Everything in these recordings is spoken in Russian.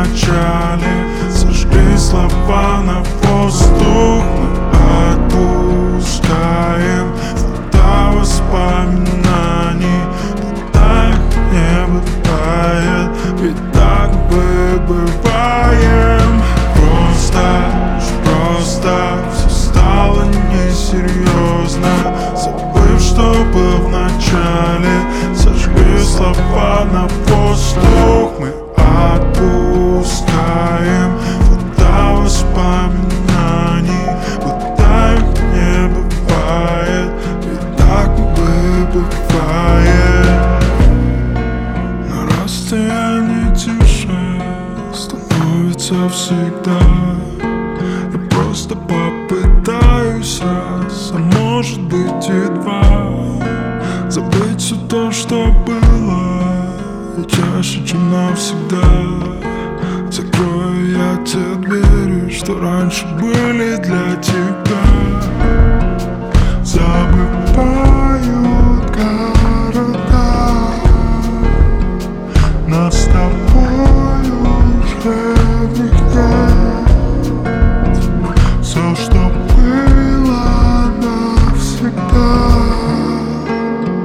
начале. Сожгли слова на воздух, мы отпускаем фото воспоминаний. Так не бывает, ведь так мы бываем. Просто все стало несерьезно. Забыв, что был в начале, сожгли слова на воздух, мы отпускаем фото воспоминаний. Вот так не бывает, ведь так мы бываем. На расстоянии тише становится всегда. Я просто попытаюсь раз, а может быть и два, забыть все то, что было, и чаще, чем навсегда. Закрою я те двери, что раньше были для тебя. Забывают города, нас с тобой уже в них нет. Все, что было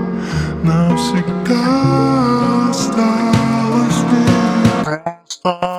навсегда осталось здесь.